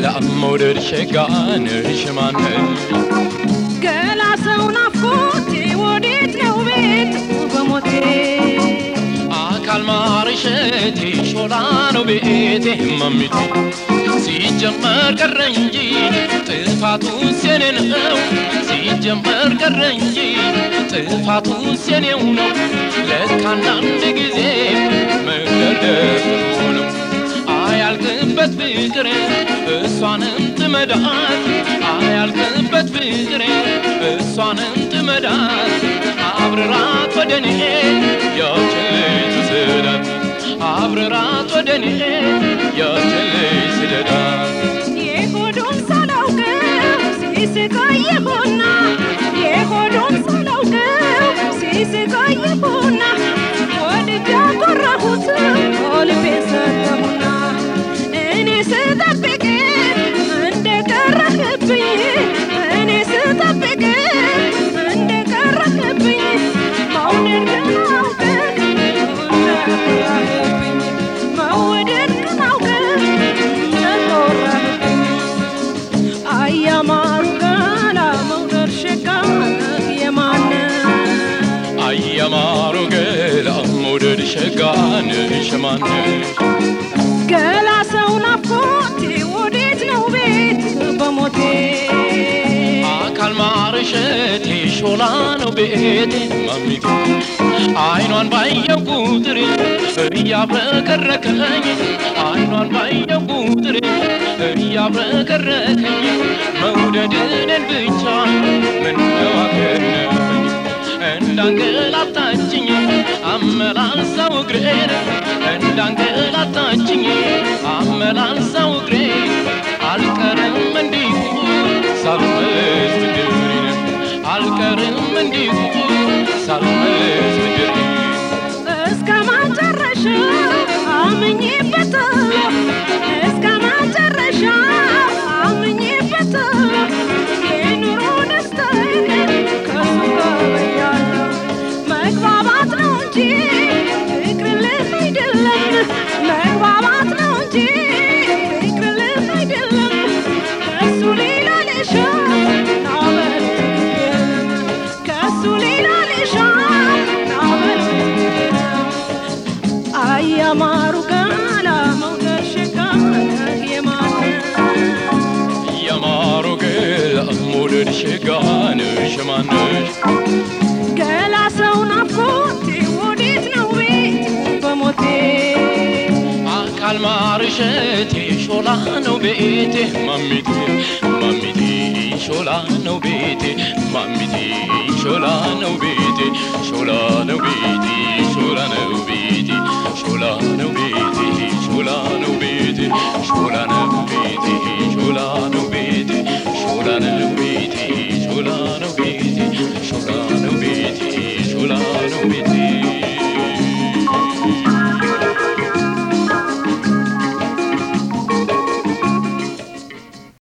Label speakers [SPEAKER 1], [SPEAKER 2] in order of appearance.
[SPEAKER 1] مودر شقان شمان
[SPEAKER 2] قلا سونا فوتي وديت نوبيت وبموتي
[SPEAKER 1] أكل مارشتي شولانو بيتي مامتي سيجمر كرنجي طفاتو سننو سيجمر كرنجي طفاتو سننو لكان ندغزي مقدرونو አያልቅበት ፍቅሬ እሷንም ትመዳት አያልቅበት ፍቅሬ እሷንም ትመዳት አብረራት ወደኔ ያቸለች ስደት አብረራት ወደኔ ያቸለች ስደት
[SPEAKER 2] የሆዱን ሳላውቀው ሲስቃየሁና የሆዱን ሳላውቀው ሲስቃየሁና ወድጃ ቆራሁት ልቤ ሰጠሁና
[SPEAKER 1] يمارو قل مودر شقان شمان
[SPEAKER 2] قلا سونا فوتي وديت نوبيت بموتي
[SPEAKER 1] أكل مارشتي شولانو بيتي مامتي عينوان بايو قدري يا بكركني عينوان بايو قدري يا بكركني موددن البيتا من نواكني እንዳንገላታችኝ አመላልሰው እግሬን እንዳንገላታችኝ አመላልሰው እግሬን አልቀርም እንዲሁ ሳልመለስ ምድሬን አልቀርም እንዲሁ ሳልመለስ ምድሬን
[SPEAKER 2] እስከ መጨረሻ አምኜበታለሁ እስከ መጨረሻ አምኜበታለሁ የኑሮ ደስታዬን ከሱ ጋር መግባባት ነው እንጂ ፍቅር ልብ አይደለም መግባባት ነው እንጂ ፍቅር ልብ አይደለም ከሱ ሌላ ልሻ ከሱ ሌላ ልሻ አያማሩ ገላ መውደር ሸቃን የማነ
[SPEAKER 1] ያማሩ ገላ መውደር ሸቃን ሸማነሽ
[SPEAKER 2] قلا سونا فوتي وديت نوبيت بموتي
[SPEAKER 1] أكل مارشتي شولانو بيتي مامتي مامتي شولانو بيتي مامتي شولانو بيتي شولانو بيتي شولانو بيتي شولانو بيتي شولانو بيتي شولانو بيتي